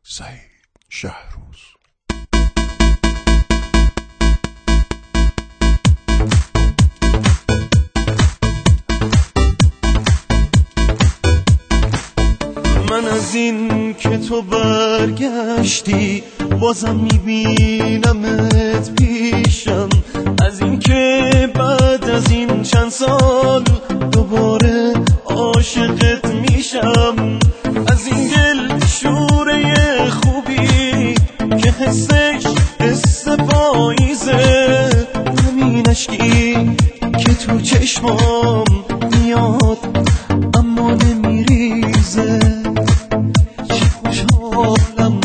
سعید شهروز. من از این که تو برگشتی بازم میبینمت پیشم، از این که بعد از این چند سال دوباره عاشقت میشم، از این دل شوره خوبی که حسش حس پاییزه، همین عشقی که تو چشمام میاد اما نمیریزه. چه خوشحالم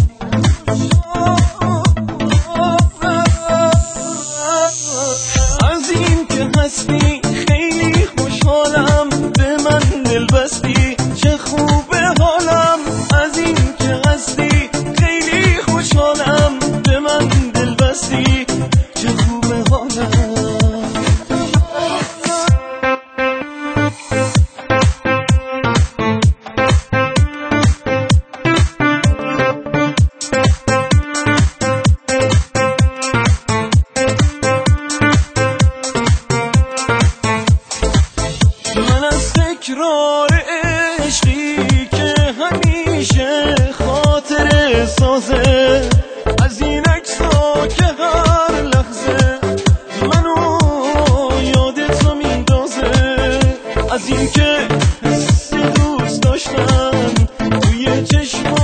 از این که هستی، خیلی خوشحالم به من دل بستی، چه خوبه حالم از این که هستی، خیلی خوشحالم به من دل بستی، چه خوبه حالم. من از تکرار عشقی که همیشه خاطر سازه، از این عکس‌ها که هر لحظه منو یاد تو میندازه، از این که حس دوست داشتن توی چشم